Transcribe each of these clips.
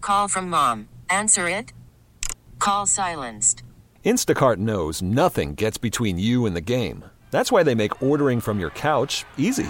Call from mom. Answer it. Call silenced. Instacart knows nothing gets between you and the game. That's why they make ordering from your couch easy.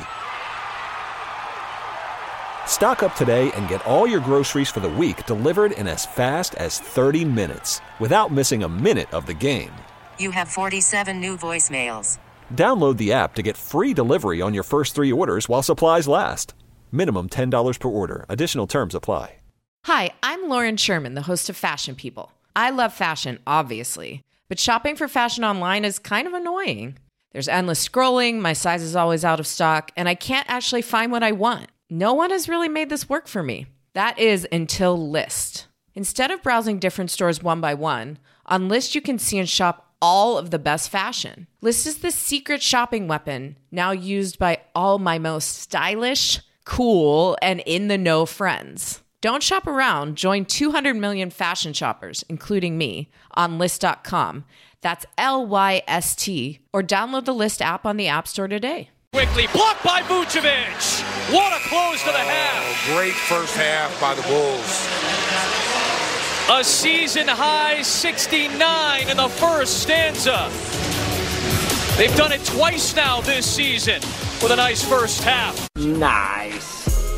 Stock up today and get all your groceries for the week delivered in as fast as 30 minutes without missing a minute of the game. You have 47 new voicemails. Download the app to get free delivery on your first 3 orders while supplies last. Minimum $10 per order. Additional terms apply. Hi, I'm Lauren Sherman, the host of Fashion People. I love fashion, obviously, but shopping for fashion online is kind of annoying. There's endless scrolling, my size is always out of stock, and I can't actually find what I want. No one has really made this work for me. That is until Lyst. Instead of browsing different stores one by one, on Lyst you can see and shop all of the best fashion. Lyst is the secret shopping weapon now used by all my most stylish, cool, and in-the-know friends. Don't shop around. Join 200 million fashion shoppers, including me, on Lyst.com. That's Lyst, or download the Lyst app on the App Store today. Quickly blocked by Vucevic. What a close to the half. Great first half by the Bulls. A season-high 69 in the first stanza. They've done it twice now this season with a nice first half. Nice.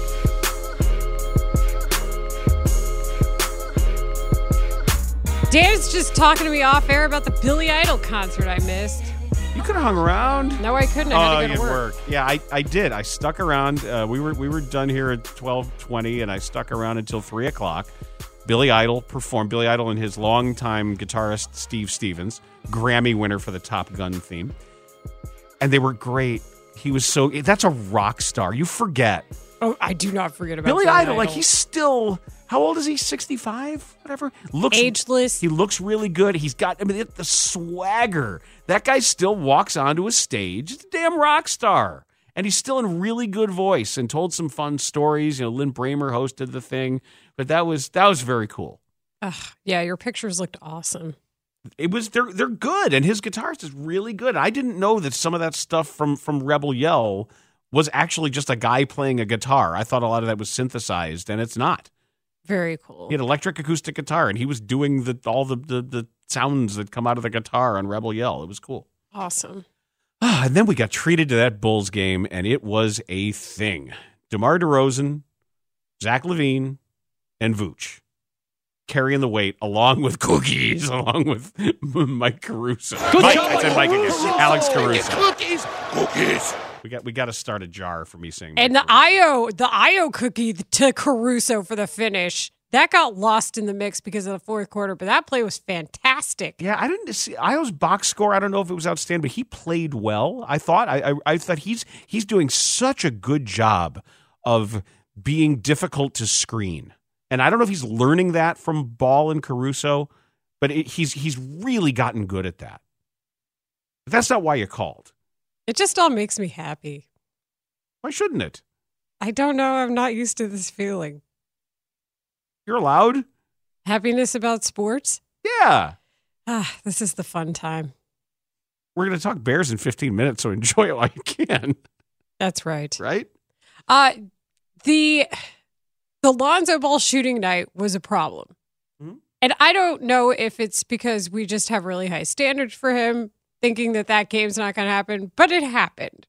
Dan's just talking to me off air about the Billy Idol concert I missed. You could have hung around. No, I couldn't. I had to go to work. Yeah, I did. I stuck around. We were done here at 12:20, and I stuck around until 3 o'clock. Billy Idol performed. Billy Idol and his longtime guitarist, Steve Stevens, Grammy winner for the Top Gun theme. And they were great. He was that's a rock star. You forget. Oh, I do not forget about Billy Idol. Like, he's still, how old is he? 65? Whatever. Ageless. He looks really good. He's got, the swagger. That guy still walks onto a stage. He's a damn rock star. And he's still in really good voice and told some fun stories. Lynn Bramer hosted the thing. But that was very cool. Yeah, your pictures looked awesome. They're good. And his guitarist is really good. I didn't know that some of that stuff from Rebel Yell was actually just a guy playing a guitar. I thought a lot of that was synthesized, and it's not. Very cool. He had electric acoustic guitar, and he was doing all the sounds that come out of the guitar on Rebel Yell. It was cool. Awesome. And then we got treated to that Bulls game, and it was a thing. DeMar DeRozan, Zach LaVine, and Vooch carrying the weight, along with Cookies, along with Mike Caruso. I said Mike again. Alex Caruso. Cookies. We got to start a jar for me saying. And the Io cookie to Caruso for the finish that got lost in the mix because of the fourth quarter, but that play was fantastic. Yeah, I didn't see Io's box score. I don't know if it was outstanding, but he played well. I thought he's doing such a good job of being difficult to screen, and I don't know if he's learning that from Ball and Caruso, but he's really gotten good at that. But that's not why you called. It just all makes me happy. Why shouldn't it? I don't know. I'm not used to this feeling. You're allowed. Happiness about sports? Yeah. This is the fun time. We're going to talk Bears in 15 minutes, so enjoy it while you can. That's right. Right? The Lonzo Ball shooting night was a problem. Mm-hmm. And I don't know if it's because we just have really high standards for him, thinking that game's not going to happen, but it happened.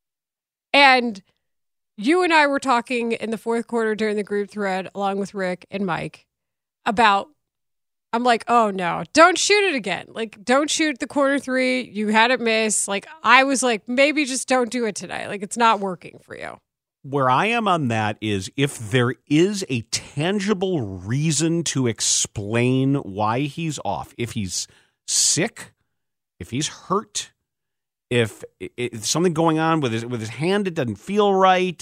And you and I were talking in the fourth quarter during the group thread, along with Rick and Mike, about, I'm like, oh no, don't shoot it again. Like, don't shoot the corner three. You had it miss. Like, I was like, maybe just don't do it tonight. Like, it's not working for you. Where I am on that is if there is a tangible reason to explain why he's off, if he's sick, if he's hurt, if something going on with his hand, it doesn't feel right,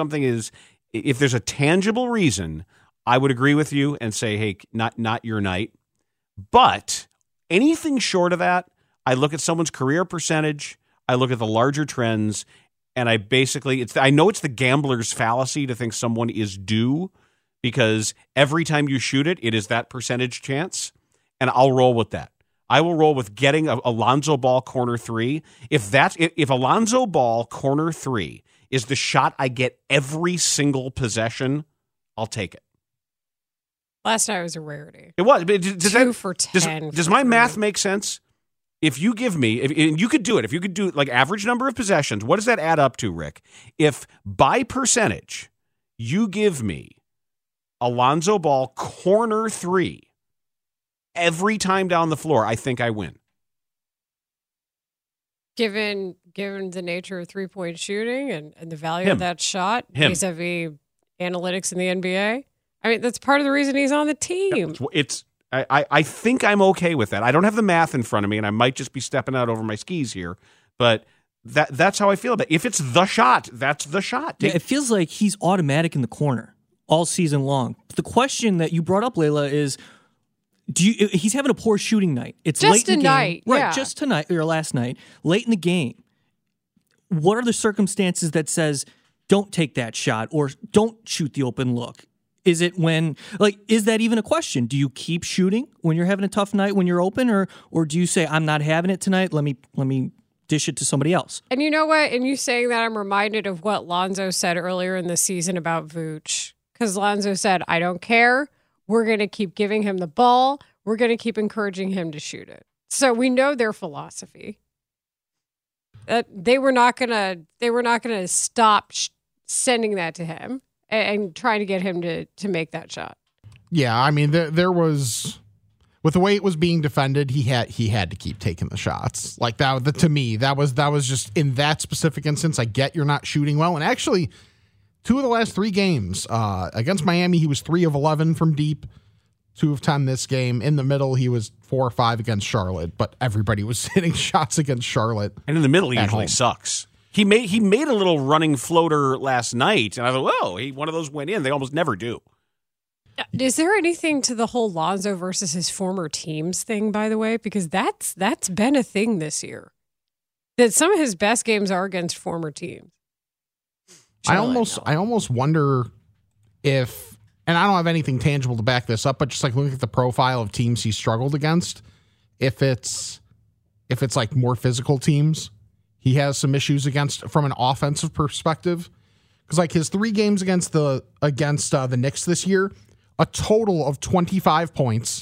if there's a tangible reason, I would agree with you and say, hey, not your night. But anything short of that, I look at someone's career percentage, I look at the larger trends, and I know it's the gambler's fallacy to think someone is due because every time you shoot it, it is that percentage chance, and I'll roll with that. I will roll with getting a Lonzo Ball corner three. If Alonzo Ball corner three is the shot I get every single possession, I'll take it. Last night was a rarity. It was. But does 2 for 10. Does my math make sense? If you give me, and you could do it, if you could do like average number of possessions, what does that add up to, Rick? If by percentage you give me Alonzo Ball corner 3 every time down the floor, I think I win. Given the nature of 3-point shooting and the value of that shot vis-a-vis analytics in the NBA, I mean, that's part of the reason he's on the team. I think I'm okay with that. I don't have the math in front of me, and I might just be stepping out over my skis here, but that's how I feel about it. If it's the shot, that's the shot. Yeah, it feels like he's automatic in the corner all season long. The question that you brought up, Layla, is he's having a poor shooting night. It's just late in the game. Yeah. Right, just tonight or last night, late in the game. What are the circumstances that says don't take that shot or don't shoot the open look? Is it is that even a question? Do you keep shooting when you're having a tough night when you're open, or do you say I'm not having it tonight? Let me dish it to somebody else. And you know what? And you saying that, I'm reminded of what Lonzo said earlier in the season about Vooch, because Lonzo said, "I don't care. We're going to keep giving him the ball. We're going to keep encouraging him to shoot it." So we know their philosophy. They were not going to stop sending that to him and trying to get him to make that shot. Yeah, I mean, there was, with the way it was being defended, he had to keep taking the shots. Like that to me, that was just in that specific instance. I get you're not shooting well, and actually, 2 of the last 3 games against Miami, he was 3 of 11 from deep, 2 of 10 this game. In the middle, he was 4 or 5 against Charlotte, but everybody was hitting shots against Charlotte. And in the middle, he usually sucks. He made a little running floater last night, and I thought, whoa, one of those went in. They almost never do. Is there anything to the whole Lonzo versus his former teams thing, by the way? Because that's been a thing this year. That some of his best games are against former teams. I almost wonder if, and I don't have anything tangible to back this up, but just like looking at the profile of teams he struggled against, if it's like more physical teams, he has some issues against from an offensive perspective. Because like his 3 games against the Knicks this year, a total of 25 points,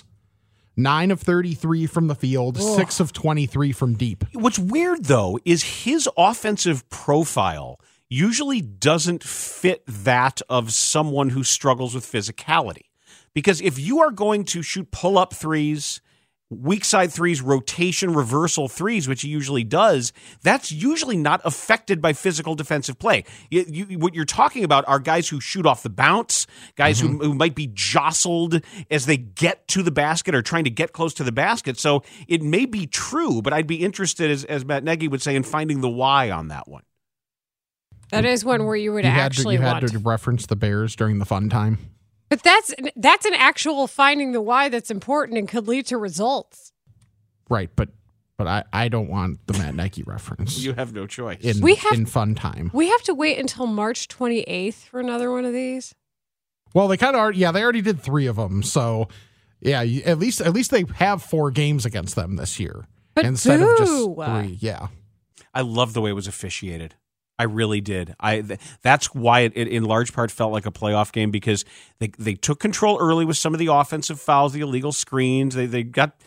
9 of 33 from the field, 6 of 23 from deep. What's weird though is his offensive profile usually doesn't fit that of someone who struggles with physicality. Because if you are going to shoot pull-up threes, weak side threes, rotation, reversal threes, which he usually does, that's usually not affected by physical defensive play. What you're talking about are guys who shoot off the bounce, guys who might be jostled as they get to the basket or trying to get close to the basket. So it may be true, but I'd be interested, as Matt Nagy would say, in finding the why on that one. That is one where you had to reference the Bears during the fun time. But that's an actual finding the why that's important and could lead to results. Right, but I don't want the Matt Nagy reference. You have no choice. In fun time. We have to wait until March 28th for another one of these. Well, they kind of they already did 3 of them. So, yeah, at least they have 4 games against them this year instead of just 3. Yeah. I love the way it was officiated. I really did. That's why it in large part felt like a playoff game, because they took control early with some of the offensive fouls, the illegal screens. They got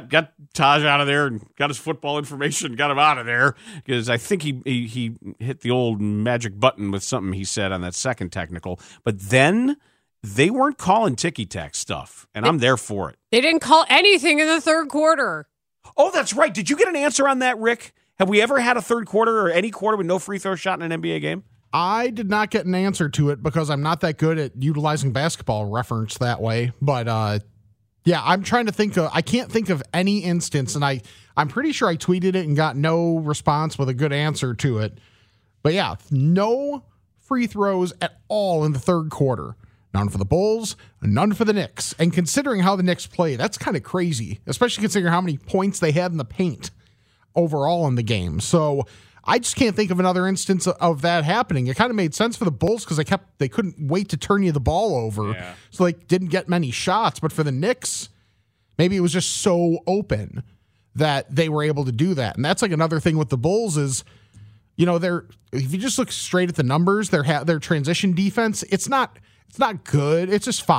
Taj out of there and got his football information, got him out of there, because I think he hit the old magic button with something he said on that second technical. But then they weren't calling ticky-tack stuff, and I'm there for it. They didn't call anything in the third quarter. Oh, that's right. Did you get an answer on that, Rick? Have we ever had a third quarter or any quarter with no free throw shot in an NBA game? I did not get an answer to it because I'm not that good at utilizing basketball reference that way. But yeah, I'm trying to think of, I can't think of any instance, and I'm pretty sure I tweeted it and got no response with a good answer to it. But yeah, no free throws at all in the third quarter. None for the Bulls, none for the Knicks. And considering how the Knicks play, that's kind of crazy, especially considering how many points they had in the paint overall in the game. So I just can't think of another instance of that happening. It kind of made sense for the Bulls because they couldn't wait to turn you the ball over, so they didn't get many shots. But for the Knicks, maybe it was just so open that they were able to do that. And that's like another thing with the Bulls is, you know, if you just look straight at the numbers, their transition defense, it's not good. It's just fine.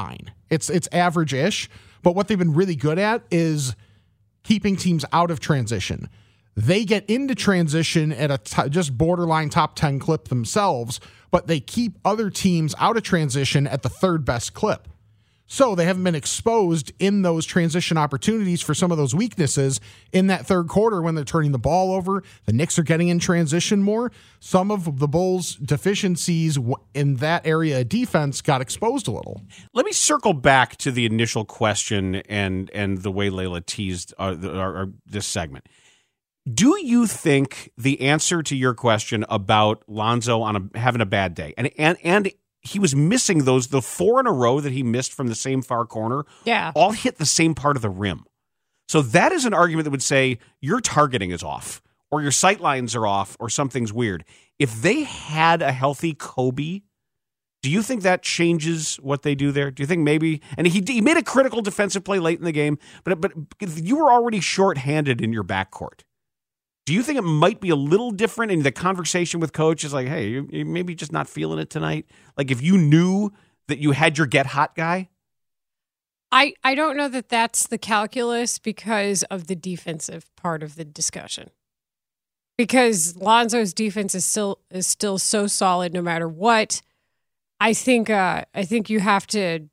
It's average-ish, but what they've been really good at is keeping teams out of transition. They get into transition at a just borderline top 10 clip themselves, but they keep other teams out of transition at the third best clip. So they haven't been exposed in those transition opportunities for some of those weaknesses in that third quarter when they're turning the ball over. The Knicks are getting in transition more. Some of the Bulls' deficiencies in that area of defense got exposed a little. Let me circle back to the initial question and the way Layla teased this segment. Do you think the answer to your question about Lonzo having a bad day and he was missing the 4 in a row that he missed from the same far corner, all hit the same part of the rim. So that is an argument that would say your targeting is off or your sight lines are off or something's weird. If they had a healthy Kobe, do you think that changes what they do there? Do you think maybe, and he made a critical defensive play late in the game, but you were already shorthanded in your backcourt. Do you think it might be a little different in the conversation with coach is like, hey, you maybe just not feeling it tonight? Like if you knew that you had your get hot guy? I don't know that that's the calculus because of the defensive part of the discussion. Because Lonzo's defense is still so solid no matter what. I think you have to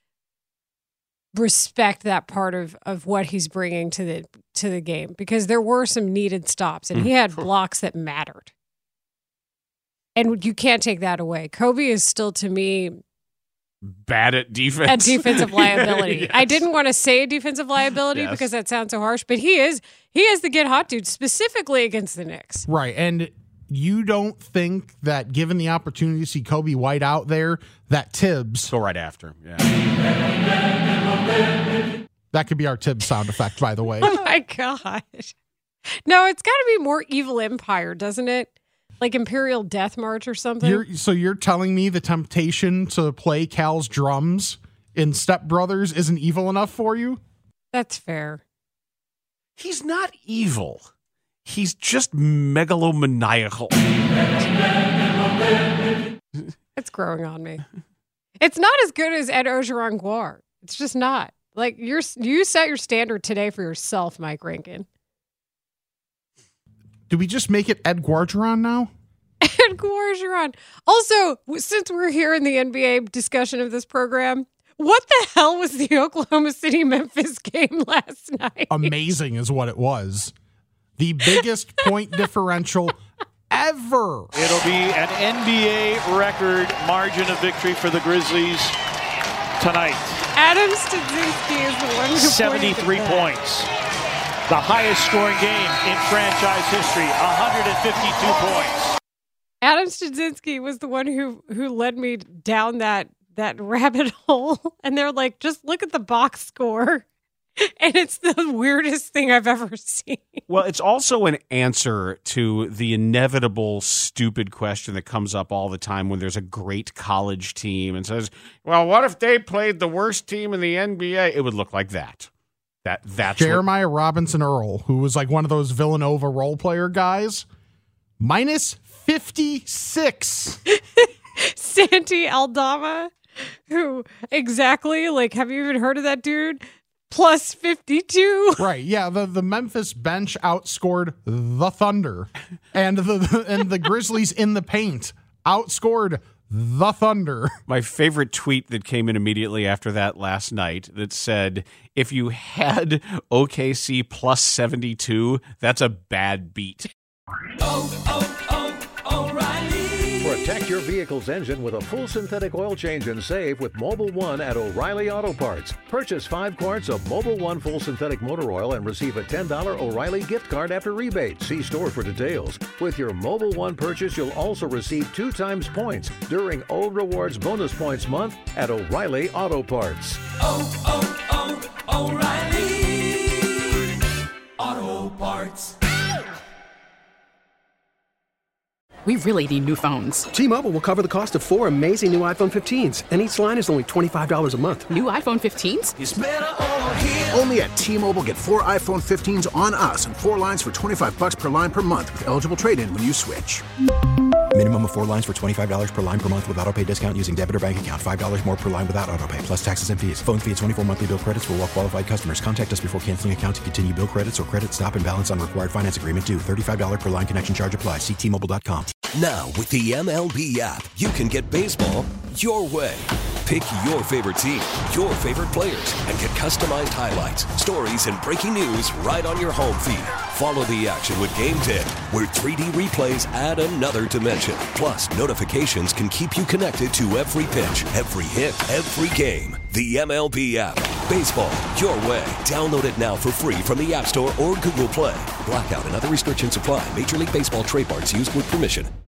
respect that part of what he's bringing to the game because there were some needed stops and he had blocks that mattered. And you can't take that away. Kobe is still, to me, bad at defense. A defensive liability. Yes. I didn't want to say a defensive liability because that sounds so harsh, but he is the get hot dude specifically against the Knicks. Right. And you don't think that given the opportunity to see Kobe White out there, that Tibbs go right after him. Yeah. That could be our Tibbs sound effect, by the way. Oh my gosh. No, it's got to be more Evil Empire, doesn't it? Like Imperial Death March or something? So you're telling me the temptation to play Cal's drums in Step Brothers isn't evil enough for you? That's fair. He's not evil. He's just megalomaniacal. It's growing on me. It's not as good as Ed Ogeron Guar. It's just not. Like you set your standard today for yourself, Mike Rankin. Do we just make it Ed Guargeron now? Ed Guargeron. Also, since we're here in the NBA discussion of this program, what the hell was the Oklahoma City-Memphis game last night? Amazing is what it was. The biggest point differential ever. It'll be an NBA record margin of victory for the Grizzlies tonight. Adam Studzinski is the one who 73 points. The highest scoring game in franchise history, 152 points. Adam Studzinski was the one who led me down that rabbit hole. And they're like, just look at the box score. And it's the weirdest thing I've ever seen. Well, it's also an answer to the inevitable stupid question that comes up all the time when there's a great college team and says, well, what if they played the worst team in the NBA? It would look like that. That's Jeremiah Robinson Earl, who was like one of those Villanova role player guys, minus 56. Santi Aldama, who exactly, like, have you even heard of that dude? Plus 52. Right, yeah, the Memphis bench outscored the Thunder, and the Grizzlies in the paint outscored the Thunder. My favorite tweet that came in immediately after that last night that said, if you had OKC plus 72, that's a bad beat. O'Reilly. Protect your vehicle's engine with a full synthetic oil change and save with Mobil 1 at O'Reilly Auto Parts. Purchase 5 quarts of Mobil 1 full synthetic motor oil and receive a $10 O'Reilly gift card after rebate. See store for details. With your Mobil 1 purchase, you'll also receive 2 times points during O Rewards Bonus Points Month at O'Reilly Auto Parts. O'Reilly Auto Parts. We really need new phones. T-Mobile will cover the cost of 4 amazing new iPhone 15s, and each line is only $25 a month. New iPhone 15s? It's better over here. Only at T-Mobile, get 4 iPhone 15s on us and 4 lines for $25 per line per month with eligible trade-in when you switch. Minimum of 4 lines for $25 per line per month with autopay discount using debit or bank account. $5 more per line without autopay, plus taxes and fees. Phone fee at 24 monthly bill credits for well-qualified customers. Contact us before canceling account to continue bill credits or credit stop and balance on required finance agreement due. $35 per line connection charge applies. See T-Mobile.com. Now, with the MLB app, you can get baseball your way. Pick your favorite team, your favorite players, and get customized highlights, stories, and breaking news right on your home feed. Follow the action with Game Day, where 3D replays add another dimension. Plus, notifications can keep you connected to every pitch, every hit, every game. The MLB app. Baseball your way. Download it now for free from the App Store or Google Play. Blackout and other restrictions apply. Major League Baseball trademarks used with permission.